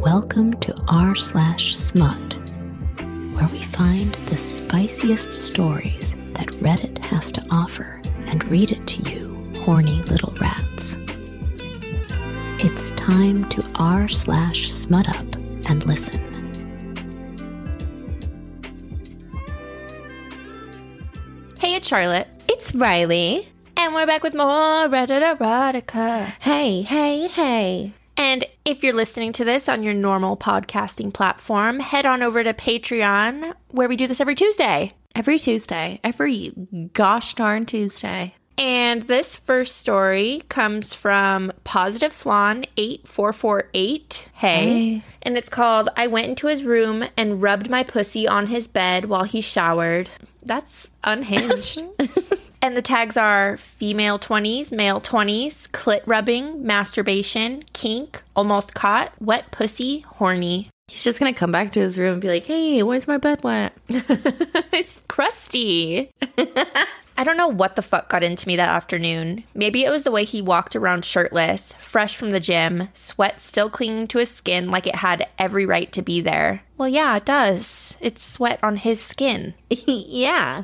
Welcome to r/smut, where we find the spiciest stories that Reddit has to offer and read it to you, horny little rats. It's time to r/smut up and listen. Hey, it's Charlotte. It's Riley. And we're back with more Reddit erotica. Hey. And if you're listening to this on your normal podcasting platform, head on over to Patreon, where we do this every Tuesday. Every Tuesday. Every gosh darn Tuesday. And this first story comes from Positive Flan 8448. Hey. And it's called, I went into his room and rubbed my pussy on his bed while he showered. That's unhinged. And the tags are female 20s, male 20s, clit rubbing, masturbation, kink, almost caught, wet pussy, horny. He's just going to come back to his room and be like, hey, where's my bed wet? It's crusty. I don't know what the fuck got into me that afternoon. Maybe it was the way he walked around shirtless, fresh from the gym, sweat still clinging to his skin like it had every right to be there. Well, yeah, it does. It's sweat on his skin. Yeah.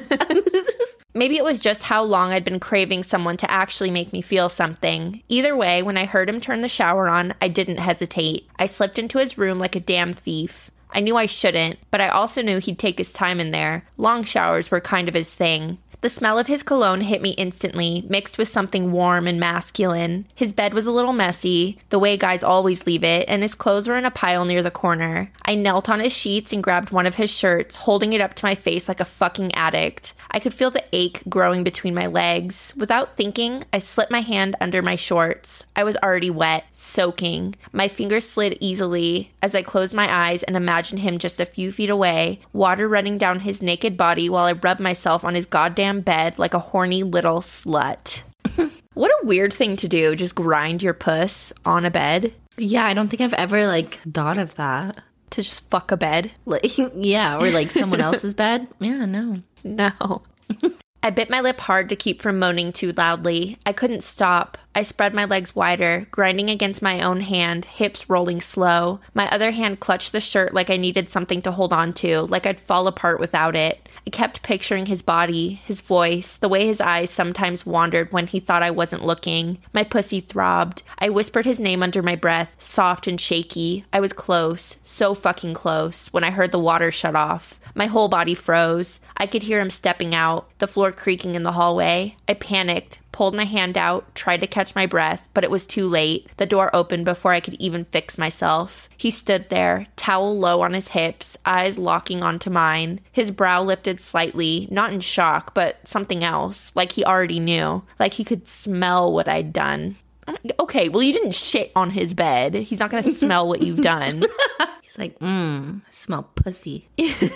Maybe it was just how long I'd been craving someone to actually make me feel something. Either way, when I heard him turn the shower on, I didn't hesitate. I slipped into his room like a damn thief. I knew I shouldn't, but I also knew he'd take his time in there. Long showers were kind of his thing. The smell of his cologne hit me instantly, mixed with something warm and masculine. His bed was a little messy, the way guys always leave it, and his clothes were in a pile near the corner. I knelt on his sheets and grabbed one of his shirts, holding it up to my face like a fucking addict. I could feel the ache growing between my legs. Without thinking, I slipped my hand under my shorts. I was already wet, soaking. My fingers slid easily as I closed my eyes and imagined him just a few feet away, water running down his naked body while I rubbed myself on his goddamn bed like a horny little slut. What a weird thing to do, just grind your puss on a bed. Yeah, I don't think I've ever, thought of that. To just fuck a bed? Yeah, or, someone else's bed. Yeah, no. No. I bit my lip hard to keep from moaning too loudly. I couldn't stop. I spread my legs wider, grinding against my own hand, hips rolling slow. My other hand clutched the shirt like I needed something to hold on to, like I'd fall apart without it. I kept picturing his body, his voice, the way his eyes sometimes wandered when he thought I wasn't looking. My pussy throbbed. I whispered his name under my breath, soft and shaky. I was close, so fucking close, when I heard the water shut off. My whole body froze. I could hear him stepping out, the floor creaking in the hallway. I panicked, pulled my hand out, tried to catch my breath, but it was too late. The door opened before I could even fix myself. He stood there, towel low on his hips, eyes locking onto mine. His brow lifted slightly, not in shock, but something else, like he already knew, like he could smell what I'd done. Okay, well, you didn't shit on his bed. He's not going to smell what you've done. He's like, I smell pussy.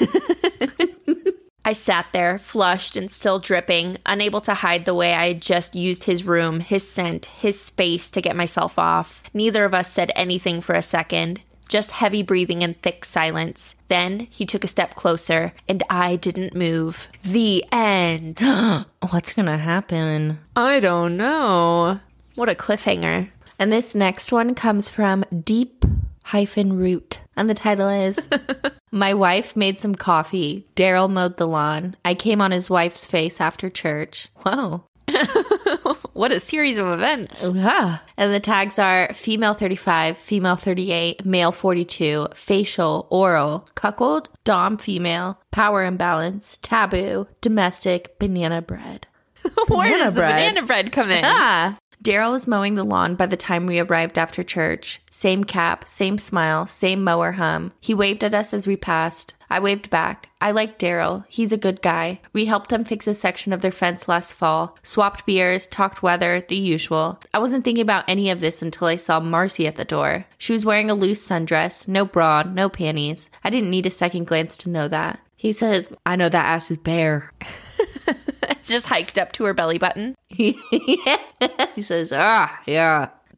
I sat there, flushed and still dripping, unable to hide the way I had just used his room, his scent, his space to get myself off. Neither of us said anything for a second. Just heavy breathing and thick silence. Then he took a step closer, and I didn't move. The end. What's gonna happen? I don't know. What a cliffhanger. And this next one comes from Deep-Root. And the title is, My wife made some coffee. Daryl mowed the lawn. I came on his wife's face after church. Whoa. What a series of events. Yeah. And the tags are female 35, female 38, male 42, facial, oral, cuckold, dom female, power imbalance, taboo, domestic, banana bread. Where does the banana bread come in? Daryl was mowing the lawn by the time we arrived after church. Same cap, same smile, same mower hum. He waved at us as we passed. I waved back. I like Daryl. He's a good guy. We helped them fix a section of their fence last fall, swapped beers, talked weather, the usual. I wasn't thinking about any of this until I saw Marcy at the door. She was wearing a loose sundress, no bra, no panties. I didn't need a second glance to know that. He says, I know that ass is bare. It's just hiked up to her belly button. He says, yeah.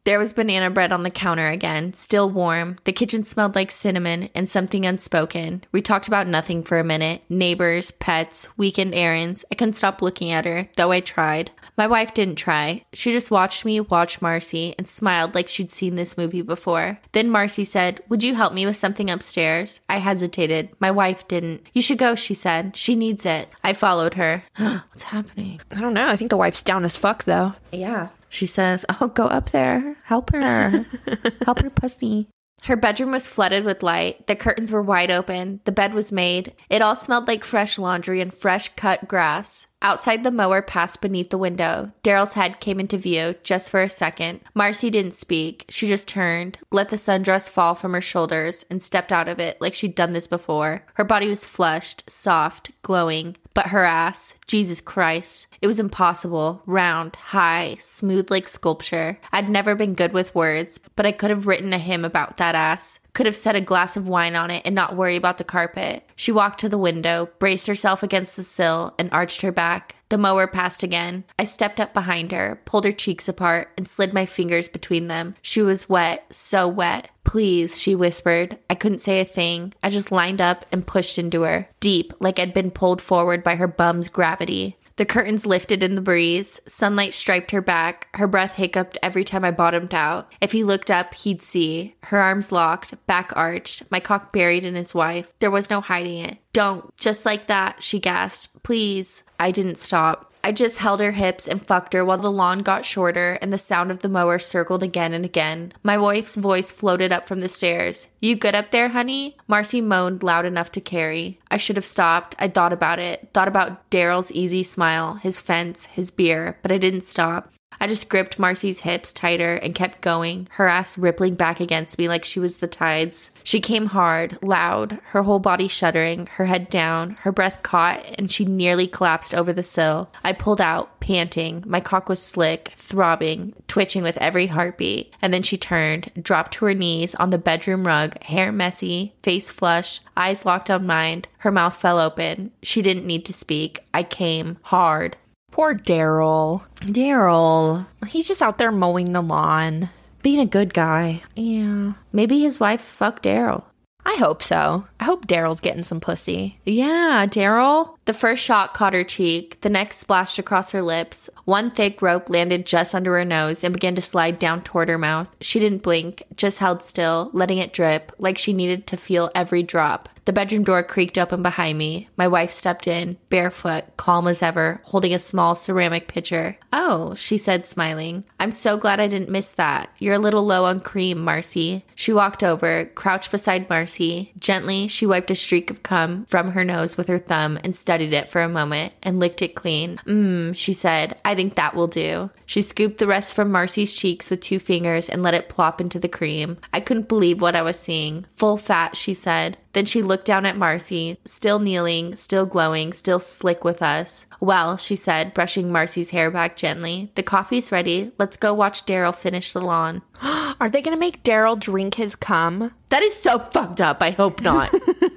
There was banana bread on the counter again, still warm. The kitchen smelled like cinnamon and something unspoken. We talked about nothing for a minute. Neighbors, pets, weekend errands. I couldn't stop looking at her, though I tried. My wife didn't try. She just watched me watch Marcy and smiled like she'd seen this movie before. Then Marcy said, "Would you help me with something upstairs?" I hesitated. My wife didn't. "You should go," she said. "She needs it." I followed her. What's happening? I don't know. I think the wife's down as fuck, though. Yeah. She says, "Oh, go up there. Help her. Help her pussy." Her bedroom was flooded with light. The curtains were wide open. The bed was made. It all smelled like fresh laundry and fresh cut grass. Outside, the mower passed beneath the window. Daryl's head came into view, just for a second. Marcy didn't speak. She just turned, let the sundress fall from her shoulders, and stepped out of it like she'd done this before. Her body was flushed, soft, glowing. But her ass, Jesus Christ, it was impossible, round, high, smooth like sculpture. I'd never been good with words, but I could have written a hymn about that ass. Could have set a glass of wine on it and not worry about the carpet. She walked to the window, braced herself against the sill, and arched her back. The mower passed again. I stepped up behind her, pulled her cheeks apart, and slid my fingers between them. She was wet, so wet. "Please," she whispered. I couldn't say a thing. I just lined up and pushed into her, deep, like I'd been pulled forward by her bum's gravity. The curtains lifted in the breeze. Sunlight striped her back. Her breath hiccuped every time I bottomed out. If he looked up, he'd see. Her arms locked, back arched, my cock buried in his wife. There was no hiding it. "Don't. Just like that," she gasped. "Please." I didn't stop. I just held her hips and fucked her while the lawn got shorter and the sound of the mower circled again and again. My wife's voice floated up from the stairs. "You good up there, honey?" Marcy moaned loud enough to carry. I should have stopped. I thought about it. Thought about Daryl's easy smile, his fence, his beer, but I didn't stop. I just gripped Marcy's hips tighter and kept going, her ass rippling back against me like she was the tides. She came hard, loud, her whole body shuddering, her head down, her breath caught, and she nearly collapsed over the sill. I pulled out, panting. My cock was slick, throbbing, twitching with every heartbeat. And then she turned, dropped to her knees on the bedroom rug, hair messy, face flush, eyes locked on mine. Her mouth fell open. She didn't need to speak. I came, hard. Poor Daryl. Daryl. He's just out there mowing the lawn. Being a good guy. Yeah. Maybe his wife fucked Daryl. I hope so. I hope Daryl's getting some pussy. Yeah, Daryl. The first shot caught her cheek. The next splashed across her lips. One thick rope landed just under her nose and began to slide down toward her mouth. She didn't blink, just held still, letting it drip, like she needed to feel every drop. The bedroom door creaked open behind me. My wife stepped in, barefoot, calm as ever, holding a small ceramic pitcher. "Oh," she said, smiling. "I'm so glad I didn't miss that. You're a little low on cream, Marcy." She walked over, crouched beside Marcy. Gently, she wiped a streak of cum from her nose with her thumb and studied it for a moment and licked it clean. She said, "I think that will do." She scooped the rest from Marcy's cheeks with 2 fingers and let it plop into the cream. I couldn't believe what I was seeing. "Full fat," she said. Then she looked down at Marcy, still kneeling, still glowing, still slick with us. "Well," she said, brushing Marcy's hair back gently, "the coffee's ready. Let's go watch Daryl finish the lawn." Are they going to make Daryl drink his cum? That is so fucked up. I hope not.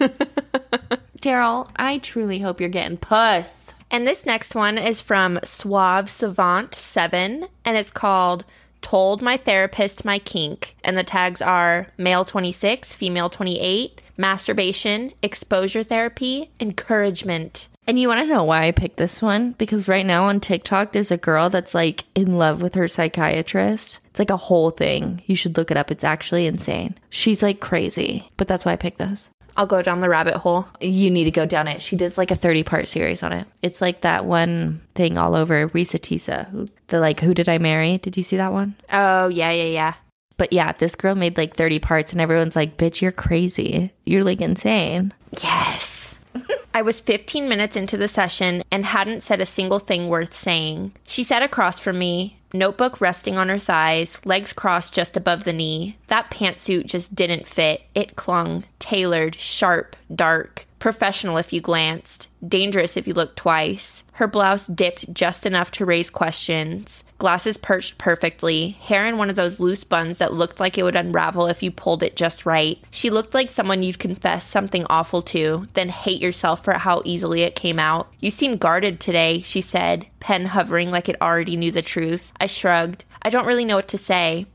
Daryl, I truly hope you're getting puss. And this next one is from Suave Savant 7, and it's called "Told My Therapist My Kink." And the tags are male 26, female 28, masturbation, exposure therapy, encouragement. And you want to know why I picked this one? Because right now on TikTok, there's a girl that's like in love with her psychiatrist. It's like a whole thing. You should look it up. It's actually insane. She's like crazy, but that's why I picked this. I'll go down the rabbit hole. You need to go down it. She does like a 30-part series on it. It's like that one thing all over Risa Tisa. Who Did I Marry? Did you see that one? Oh, yeah. But yeah, this girl made like 30 parts and everyone's like, "Bitch, you're crazy. You're like insane." Yes. I was 15 minutes into the session and hadn't said a single thing worth saying. She sat across from me, notebook resting on her thighs, legs crossed just above the knee. That pantsuit just didn't fit. It clung, tailored, sharp, dark. Professional if you glanced. Dangerous if you looked twice. Her blouse dipped just enough to raise questions. Glasses perched perfectly. Hair in one of those loose buns that looked like it would unravel if you pulled it just right. She looked like someone you'd confess something awful to, then hate yourself for how easily it came out. "You seem guarded today," she said, pen hovering like it already knew the truth. I shrugged. "I don't really know what to say.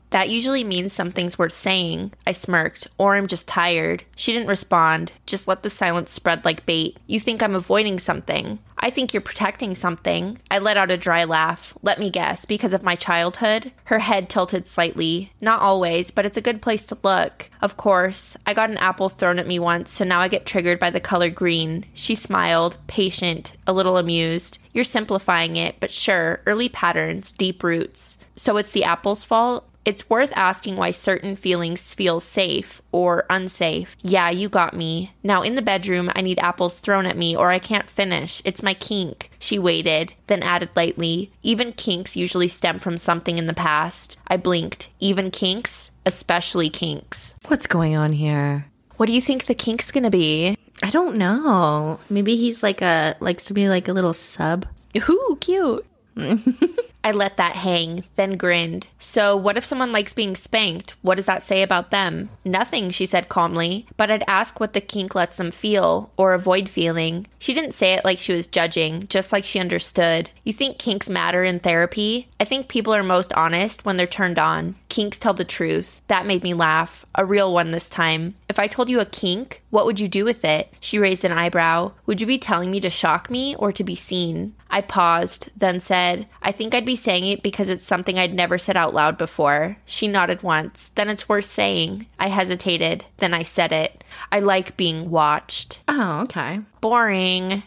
That usually means something's worth saying. I smirked. Or I'm just tired. She didn't respond. Just let the silence spread like bait. You think I'm avoiding something. I think you're protecting something. I let out a dry laugh. Let me guess, because of my childhood? Her head tilted slightly. Not always, but it's a good place to look. Of course, I got an apple thrown at me once, so now I get triggered by the color green. She smiled, patient, a little amused. You're simplifying it, but sure, early patterns, deep roots. So it's the apple's fault? It's worth asking why certain feelings feel safe or unsafe. Yeah, you got me. Now in the bedroom, I need apples thrown at me or I can't finish. It's my kink. She waited, then added lightly, even kinks usually stem from something in the past. I blinked. Even kinks? Especially kinks. What's going on here? What do you think the kink's gonna be? I don't know. Maybe he's likes to be like a little sub. Ooh, cute. I let that hang, then grinned. So what if someone likes being spanked? What does that say about them? Nothing, she said calmly, but I'd ask what the kink lets them feel or avoid feeling. She didn't say it like she was judging, just like she understood. You think kinks matter in therapy? I think people are most honest when they're turned on. Kinks tell the truth. That made me laugh. A real one this time. If I told you a kink, what would you do with it? She raised an eyebrow. Would you be telling me to shock me or to be seen? I paused, then said, I think I'd be saying it because it's something I'd never said out loud before. She nodded once. Then it's worth saying. I hesitated. Then I said it. I like being watched. Oh, okay. Boring.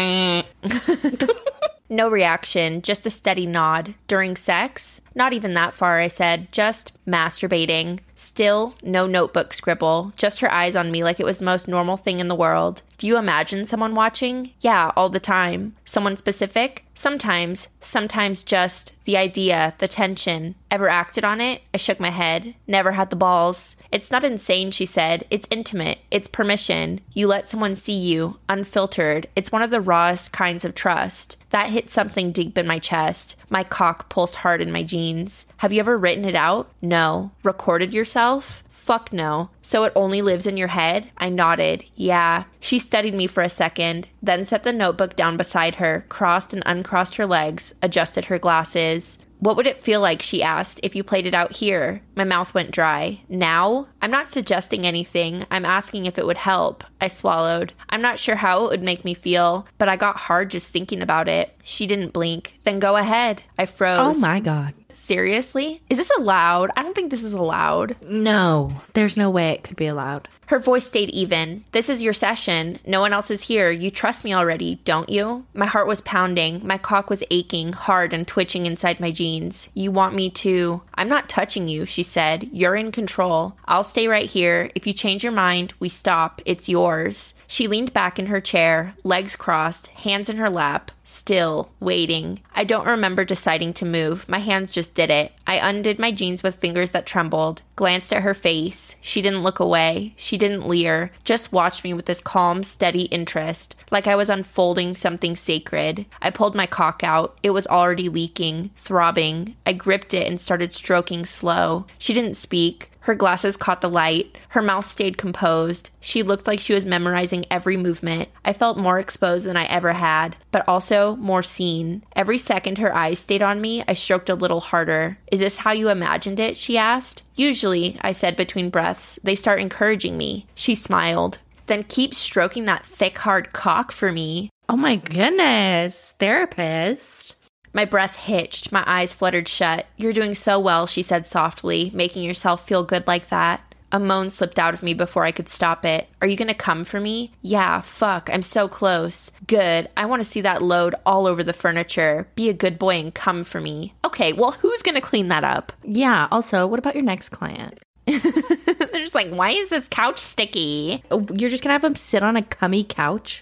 No reaction, just a steady nod. During sex? Not even that far, I said. Just masturbating. Still, no notebook scribble. Just her eyes on me like it was the most normal thing in the world. Do you imagine someone watching? Yeah, all the time. Someone specific? Sometimes. Sometimes just the idea, the tension. Ever acted on it? I shook my head. Never had the balls. It's not insane, she said. It's intimate. It's permission. You let someone see you, unfiltered. It's one of the rawest kinds of trust. That hit something deep in my chest. My cock pulsed hard in my jeans. Have you ever written it out? No. Recorded yourself? Fuck no. So it only lives in your head? I nodded. Yeah. She studied me for a second, then set the notebook down beside her, crossed and uncrossed her legs, adjusted her glasses. What would it feel like, she asked, if you played it out here? My mouth went dry. Now? I'm not suggesting anything. I'm asking if it would help. I swallowed. I'm not sure how it would make me feel, but I got hard just thinking about it. She didn't blink. Then go ahead. I froze. Oh my God. Seriously? Is this allowed? I don't think this is allowed. No, there's no way it could be allowed. Her voice stayed even. This is your session. No one else is here. You trust me already, don't you? My heart was pounding. My cock was aching, hard and twitching inside my jeans. You want me to... I'm not touching you, she said. You're in control. I'll stay right here. If you change your mind, we stop. It's yours. She leaned back in her chair, legs crossed, hands in her lap. Still, waiting. I don't remember deciding to move. My hands just did it. I undid my jeans with fingers that trembled, glanced at her face. She didn't look away. She didn't leer, just watched me with this calm, steady interest, like I was unfolding something sacred. I pulled my cock out. It was already leaking, throbbing. I gripped it and started stroking slow. She didn't speak. Her glasses caught the light. Her mouth stayed composed. She looked like she was memorizing every movement. I felt more exposed than I ever had, but also more seen. Every second her eyes stayed on me, I stroked a little harder. Is this how you imagined it? She asked. Usually, I said between breaths, they start encouraging me. She smiled. Then keep stroking that thick, hard cock for me. Oh my goodness, therapist. My breath hitched. My eyes fluttered shut. You're doing so well, she said softly, making yourself feel good like that. A moan slipped out of me before I could stop it. Are you gonna come for me? Yeah, fuck, I'm so close. Good. I want to see that load all over the furniture. Be a good boy and come for me. Okay, well, who's gonna clean that up? Yeah, also, what about your next client? They're just like, why is this couch sticky? You're just gonna have him sit on a cummy couch?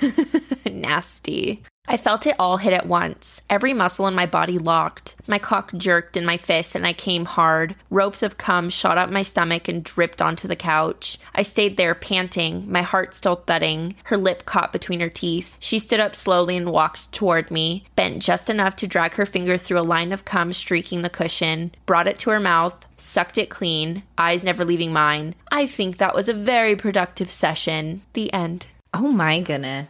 Nasty. I felt it all hit at once. Every muscle in my body locked. My cock jerked in my fist and I came hard. Ropes of cum shot up my stomach and dripped onto the couch. I stayed there panting, my heart still thudding. Her lip caught between her teeth. She stood up slowly and walked toward me, bent just enough to drag her finger through a line of cum streaking the cushion, brought it to her mouth, sucked it clean, eyes never leaving mine. I think that was a very productive session. The end. Oh my goodness.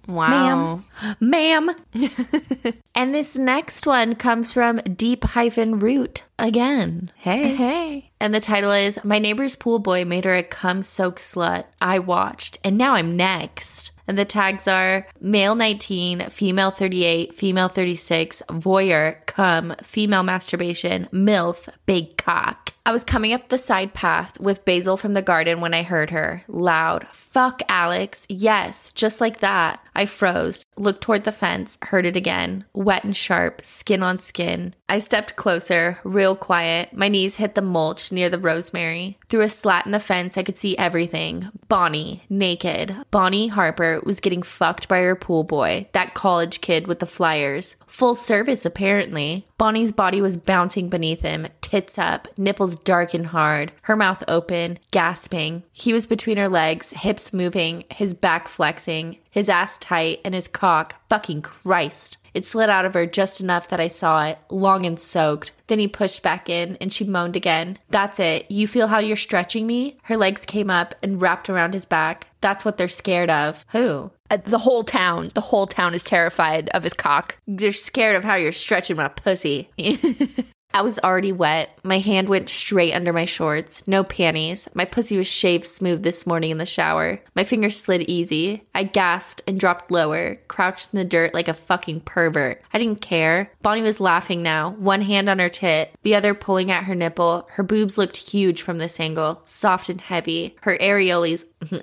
Wow. Ma'am. And this next one comes from Deep-Root again. Hey. And the title is, My neighbor's pool boy made her a cum-soaked slut. I watched, and now I'm next. And the tags are male 19, female 38, female 36, voyeur, cum, female masturbation, MILF, big cock. I was coming up the side path with Basil from the garden when I heard her. Loud. Fuck, Alex. Yes, just like that. I froze, looked toward the fence, heard it again. Wet and sharp, skin on skin. I stepped closer, real quiet. My knees hit the mulch near the rosemary. Through a slat in the fence, I could see everything. Bonnie, naked. Bonnie Harper was getting fucked by her pool boy, that college kid with the flyers. Full service, apparently. Bonnie's body was bouncing beneath him, tits up, nipples dark and hard, her mouth open, gasping. He was between her legs, hips moving, his back flexing, his ass tight, and his cock, fucking Christ. It slid out of her just enough that I saw it, long and soaked. Then he pushed back in, and she moaned again. That's it. You feel how you're stretching me? Her legs came up and wrapped around his back. That's what they're scared of. Who? The whole town. The whole town is terrified of his cock. They're scared of how you're stretching my pussy. I was already wet. My hand went straight under my shorts. No panties. My pussy was shaved smooth this morning in the shower. My fingers slid easy. I gasped and dropped lower, crouched in the dirt like a fucking pervert. I didn't care. Bonnie was laughing now, one hand on her tit, the other pulling at her nipple. Her boobs looked huge from this angle, soft and heavy. Her areoles.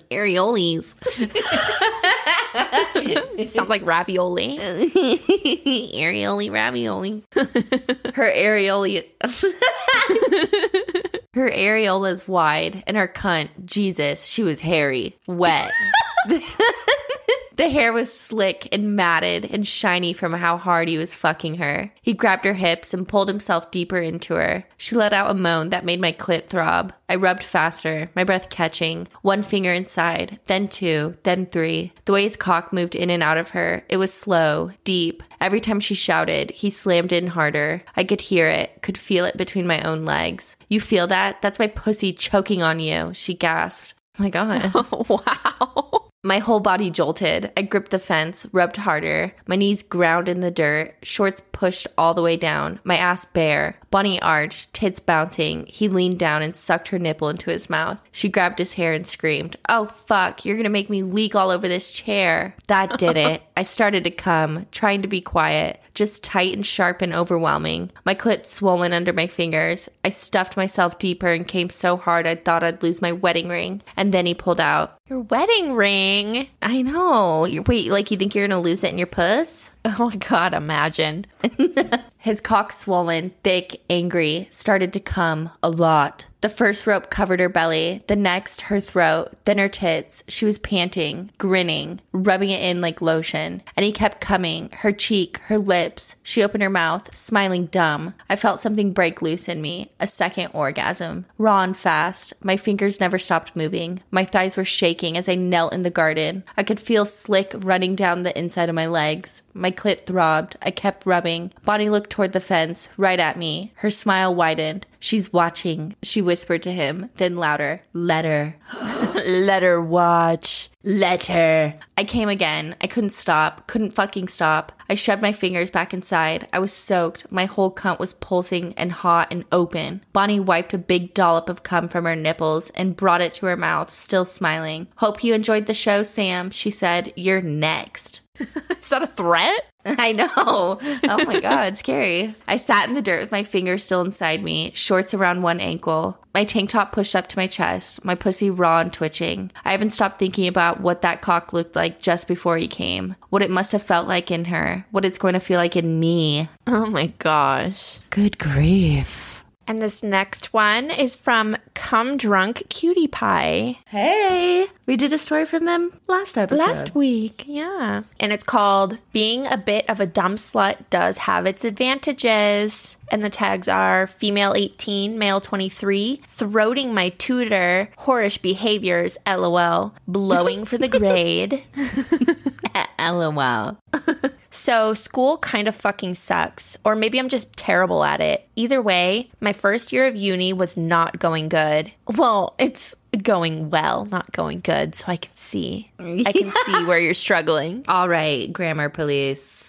Sounds like ravioli. Areoli ravioli. Her areola's wide, and her cunt, Jesus, she was hairy, wet. The hair was slick and matted and shiny from how hard he was fucking her. He grabbed her hips and pulled himself deeper into her. She let out a moan that made my clit throb. I rubbed faster, my breath catching, one finger inside, then two, then three. The way his cock moved in and out of her, it was slow, deep. Every time she shouted, he slammed in harder. I could hear it, could feel it between my own legs. You feel that? That's my pussy choking on you, she gasped. Oh my God. Wow. My whole body jolted. I gripped the fence, rubbed harder. My knees ground in the dirt, shorts pushed all the way down, my ass bare. Bonnie arched, tits bouncing. He leaned down and sucked her nipple into his mouth. She grabbed his hair and screamed, "Oh fuck, you're gonna make me leak all over this chair." That did it. I started to come, trying to be quiet, just tight and sharp and overwhelming. My clit swollen under my fingers. I stuffed myself deeper and came so hard I thought I'd lose my wedding ring. And then he pulled out. Your wedding ring? I know. Wait, like you think you're gonna lose it in your puss? Oh God, imagine. His cock swollen, thick, angry, started to come a lot. The first rope covered her belly, the next her throat, then her tits. She was panting, grinning, rubbing it in like lotion. And he kept coming, her cheek, her lips. She opened her mouth, smiling dumb. I felt something break loose in me, a second orgasm. Raw and fast. My fingers never stopped moving. My thighs were shaking as I knelt in the garden. I could feel slick running down the inside of my legs. My clit throbbed. I kept rubbing. Bonnie looked toward the fence, right at me. Her smile widened. "She's watching," she whispered to him, then louder. "Let her." Let her watch. Let her. I came again. I couldn't stop. Couldn't fucking stop. I shoved my fingers back inside. I was soaked. My whole cunt was pulsing and hot and open. Bonnie wiped a big dollop of cum from her nipples and brought it to her mouth, still smiling. "Hope you enjoyed the show, Sam," she said. "You're next." Is that a threat? I know. Oh my God, scary. I sat in the dirt with my fingers still inside me, shorts around one ankle. My tank top pushed up to my chest, my pussy raw and twitching. I haven't stopped thinking about what that cock looked like just before he came. What it must have felt like in her. What it's going to feel like in me. Oh my gosh. Good grief. And this next one is from Cum Drunk Cutie Pie. Hey, we did a story from them last episode. Last week, yeah. And it's called Being a Bit of a Dumb Slut Does Have Its Advantages. And the tags are female 18, male 23, throating my tutor, whorish behaviors, LOL, blowing for the grade. LOL. So school kind of fucking sucks, or maybe I'm just terrible at it. Either way, my first year of uni was not going good. Well, it's Going well, not going good, so I can see. I can see where you're struggling. All right, grammar police.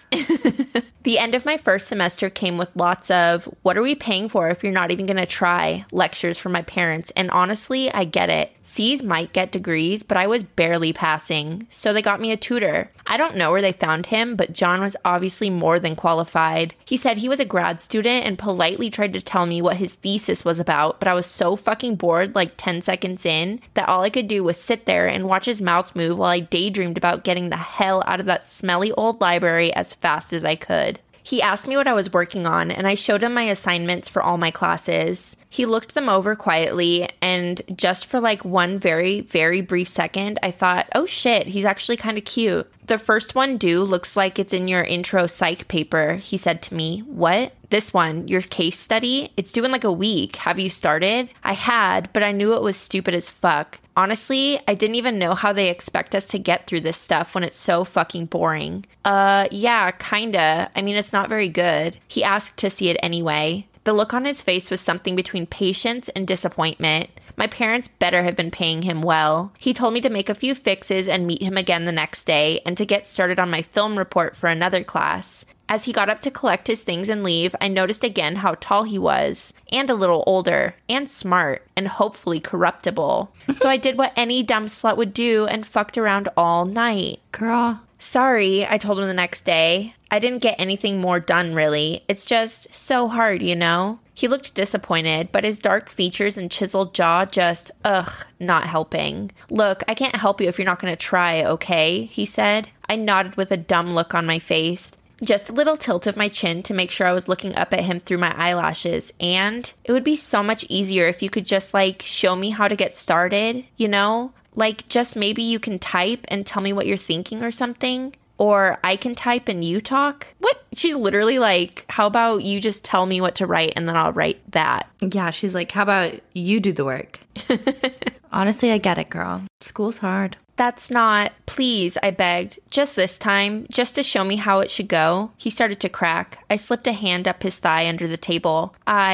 The end of my first semester came with lots of, what are we paying for if you're not even going to try, lectures from my parents. And honestly, I get it. C's might get degrees, but I was barely passing. So they got me a tutor. I don't know where they found him, but John was obviously more than qualified. He said he was a grad student and politely tried to tell me what his thesis was about, but I was so fucking bored like 10 seconds in that all I could do was sit there and watch his mouth move while I daydreamed about getting the hell out of that smelly old library as fast as I could. He asked me what I was working on, and I showed him my assignments for all my classes. He looked them over quietly, and just for like one very, very brief second, I thought, oh shit, he's actually kind of cute. The first one due looks like it's in your intro psych paper, he said to me. What? This one, your case study? It's due in like a week. Have you started? I had, but I knew it was stupid as fuck. Honestly, I didn't even know how they expect us to get through this stuff when it's so fucking boring. Yeah, kinda. I mean, it's not very good. He asked to see it anyway. The look on his face was something between patience and disappointment. My parents better have been paying him well. He told me to make a few fixes and meet him again the next day and to get started on my film report for another class. As he got up to collect his things and leave, I noticed again how tall he was, and a little older, and smart, and hopefully corruptible. So I did what any dumb slut would do and fucked around all night. Girl. Sorry, I told him the next day. I didn't get anything more done, really. It's just so hard, you know? He looked disappointed, but his dark features and chiseled jaw just, not helping. Look, I can't help you if you're not going to try, okay? He said. I nodded with a dumb look on my face. Just a little tilt of my chin to make sure I was looking up at him through my eyelashes. And it would be so much easier if you could just, show me how to get started, you know? Just maybe you can type and tell me what you're thinking or something. Or I can type and you talk. What? She's literally how about you just tell me what to write and then I'll write that. Yeah, she's like, how about you do the work? Honestly, I get it, girl. School's hard. That's not, please, I begged. Just this time, just to show me how it should go. He started to crack. I slipped a hand up his thigh under the table.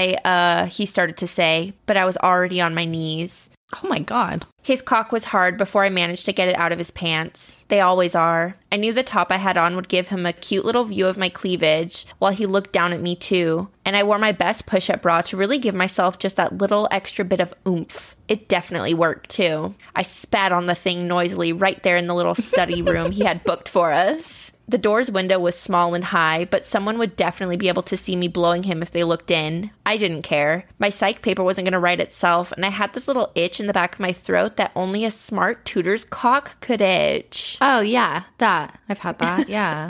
He started to say, but I was already on my knees. Oh my God. His cock was hard before I managed to get it out of his pants. They always are. I knew the top I had on would give him a cute little view of my cleavage while he looked down at me too. And I wore my best push-up bra to really give myself just that little extra bit of oomph. It definitely worked too. I spat on the thing noisily right there in the little study room he had booked for us. The door's window was small and high, but someone would definitely be able to see me blowing him if they looked in. I didn't care. My psych paper wasn't going to write itself, and I had this little itch in the back of my throat that only a smart tutor's cock could itch. Oh, yeah, that. I've had that, yeah.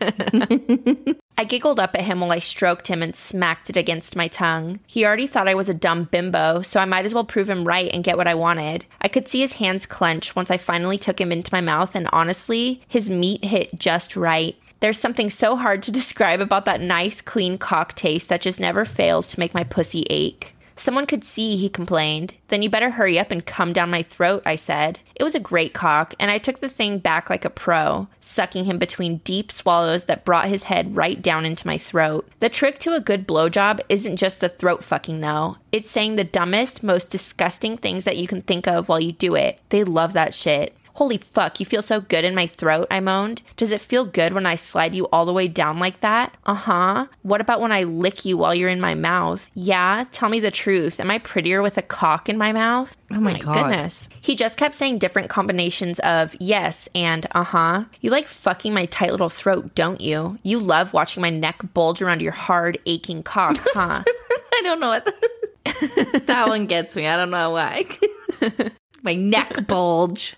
I giggled up at him while I stroked him and smacked it against my tongue. He already thought I was a dumb bimbo, so I might as well prove him right and get what I wanted. I could see his hands clench once I finally took him into my mouth, and honestly, his meat hit just right. There's something so hard to describe about that nice, clean cock taste that just never fails to make my pussy ache. Someone could see, he complained. Then you better hurry up and come down my throat, I said. It was a great cock, and I took the thing back like a pro, sucking him between deep swallows that brought his head right down into my throat. The trick to a good blowjob isn't just the throat fucking, though. It's saying the dumbest, most disgusting things that you can think of while you do it. They love that shit. Holy fuck, you feel so good in my throat, I moaned. Does it feel good when I slide you all the way down like that? Uh-huh. What about when I lick you while you're in my mouth? Yeah? Tell me the truth. Am I prettier with a cock in my mouth? Oh my God. Goodness. He just kept saying different combinations of yes and uh-huh. You like fucking my tight little throat, don't you? You love watching my neck bulge around your hard, aching cock, huh? I don't know what that one gets me. I don't know why. My neck bulge.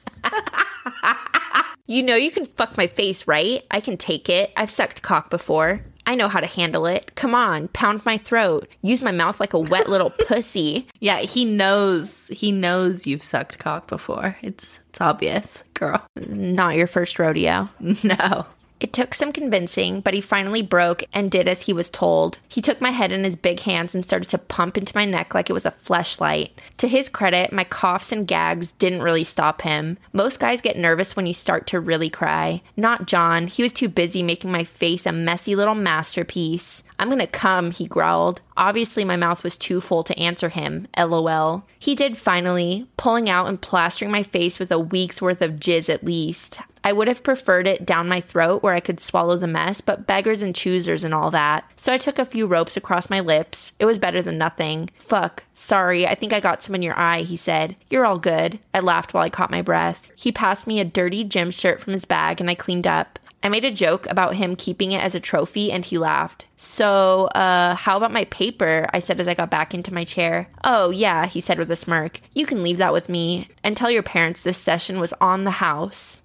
You know you can fuck my face, right? I can take it. I've sucked cock before. I know how to handle it. Come on, pound my throat. Use my mouth like a wet little pussy. Yeah, he knows you've sucked cock before. It's obvious, girl. Not your first rodeo. No. It took some convincing, but he finally broke and did as he was told. He took my head in his big hands and started to pump into my neck like it was a fleshlight. To his credit, my coughs and gags didn't really stop him. Most guys get nervous when you start to really cry. Not John. He was too busy making my face a messy little masterpiece. I'm gonna come, he growled. Obviously, my mouth was too full to answer him, LOL. He did finally, pulling out and plastering my face with a week's worth of jizz at least. I would have preferred it down my throat where I could swallow the mess, but beggars and choosers and all that. So I took a few ropes across my lips. It was better than nothing. Fuck. Sorry, I think I got some in your eye, he said. You're all good. I laughed while I caught my breath. He passed me a dirty gym shirt from his bag and I cleaned up. I made a joke about him keeping it as a trophy and he laughed. So, how about my paper? I said as I got back into my chair. Oh, yeah, he said with a smirk. You can leave that with me and tell your parents this session was on the house.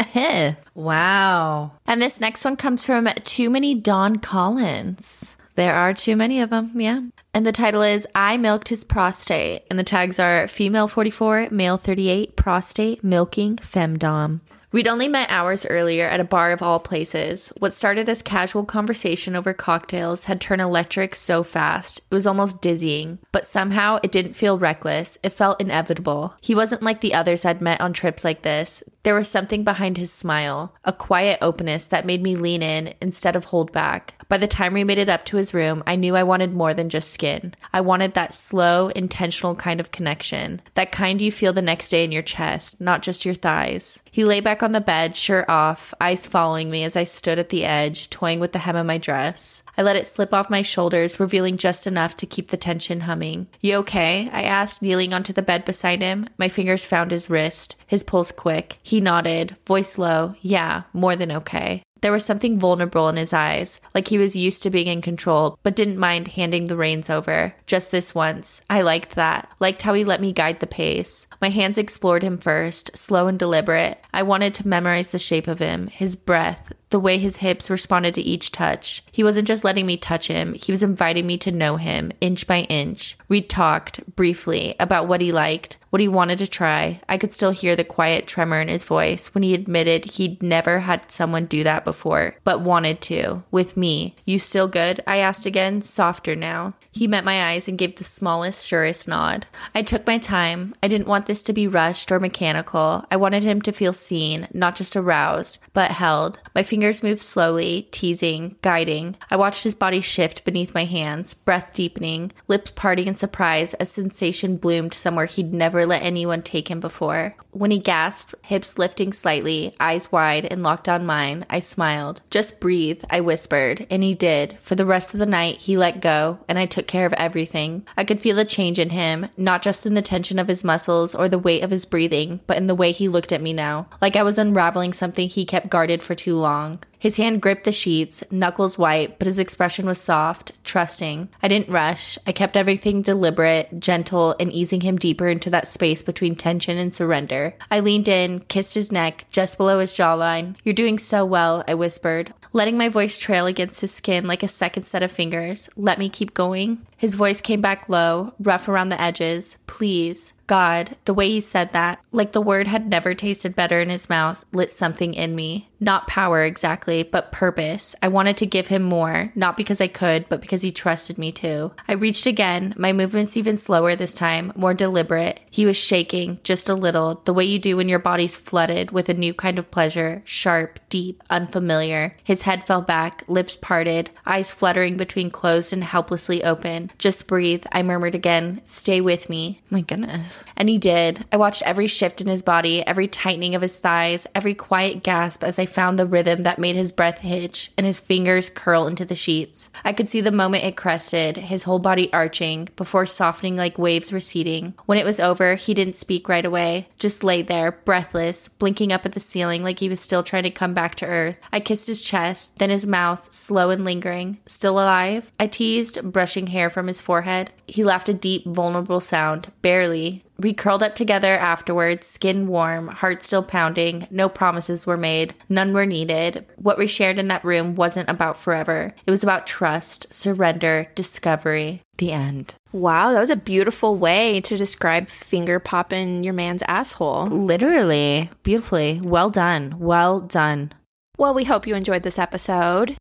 Wow. And this next one comes from Too Many Don Collins. There are too many of them, yeah. And the title is I Milked His Prostate. And the tags are female 44, male 38, prostate, milking, femdom. We'd only met hours earlier at a bar of all places. What started as casual conversation over cocktails had turned electric so fast. It was almost dizzying, but somehow it didn't feel reckless. It felt inevitable. He wasn't like the others I'd met on trips like this. There was something behind his smile, a quiet openness that made me lean in instead of hold back. By the time we made it up to his room, I knew I wanted more than just skin. I wanted that slow, intentional kind of connection. That kind you feel the next day in your chest, not just your thighs. He lay back on the bed, shirt off, eyes following me as I stood at the edge, toying with the hem of my dress. I let it slip off my shoulders, revealing just enough to keep the tension humming. You okay? I asked, kneeling onto the bed beside him. My fingers found his wrist, his pulse quick. He nodded, voice low. Yeah, more than okay. There was something vulnerable in his eyes, like he was used to being in control, but didn't mind handing the reins over. Just this once. I liked that. Liked how he let me guide the pace. My hands explored him first, slow and deliberate. I wanted to memorize the shape of him, his breath, the way his hips responded to each touch. He wasn't just letting me touch him, he was inviting me to know him, inch by inch. We talked, briefly, about what he liked, what he wanted to try. I could still hear the quiet tremor in his voice when he admitted he'd never had someone do that before, but wanted to, with me. You still good? I asked again, softer now. He met my eyes and gave the smallest, surest nod. I took my time. I didn't want this to be rushed or mechanical. I wanted him to feel seen, not just aroused, but held. My fingers moved slowly, teasing, guiding. I watched his body shift beneath my hands, breath deepening, lips parting in surprise as sensation bloomed somewhere he'd never let anyone take him before. When he gasped, hips lifting slightly, eyes wide and locked on mine, I smiled. Just breathe, I whispered, and he did. For the rest of the night, he let go, and I took care of everything. I could feel a change in him, not just in the tension of his muscles or the weight of his breathing, but in the way he looked at me now, like I was unraveling something he kept guarded for too long. His hand gripped the sheets, knuckles white, but his expression was soft, trusting. I didn't rush. I kept everything deliberate, gentle, and easing him deeper into that space between tension and surrender. I leaned in, kissed his neck, just below his jawline. You're doing so well, I whispered, letting my voice trail against his skin like a second set of fingers. Let me keep going. His voice came back low, rough around the edges. Please. God, the way he said that, like the word had never tasted better in his mouth, lit something in me. Not power exactly, but purpose. I wanted to give him more, not because I could, but because he trusted me to. I reached again, my movements even slower this time, more deliberate. He was shaking, just a little, the way you do when your body's flooded with a new kind of pleasure, sharp, deep, unfamiliar. His head fell back, lips parted, eyes fluttering between closed and helplessly open. Just breathe, I murmured again. Stay with me. My goodness. And he did. I watched every shift in his body, every tightening of his thighs, every quiet gasp as I found the rhythm that made his breath hitch and his fingers curl into the sheets. I could see the moment it crested, his whole body arching, before softening like waves receding. When it was over, he didn't speak right away, just lay there, breathless, blinking up at the ceiling like he was still trying to come back to earth. I kissed his chest, then his mouth, slow and lingering. Still alive? I teased, brushing hair from his forehead. He laughed a deep, vulnerable sound, barely. We curled up together afterwards, skin warm, heart still pounding. No promises were made. None were needed. What we shared in that room wasn't about forever. It was about trust, surrender, discovery. The end. Wow, that was a beautiful way to describe finger popping your man's asshole. Literally. Beautifully. Well done. Well done. Well, we hope you enjoyed this episode.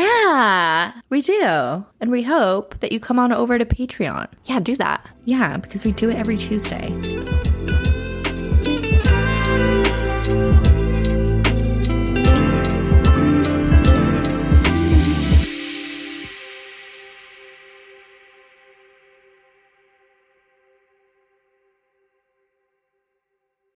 Yeah, we do. And we hope that you come on over to Patreon. Yeah, do that. Yeah, because we do it every Tuesday.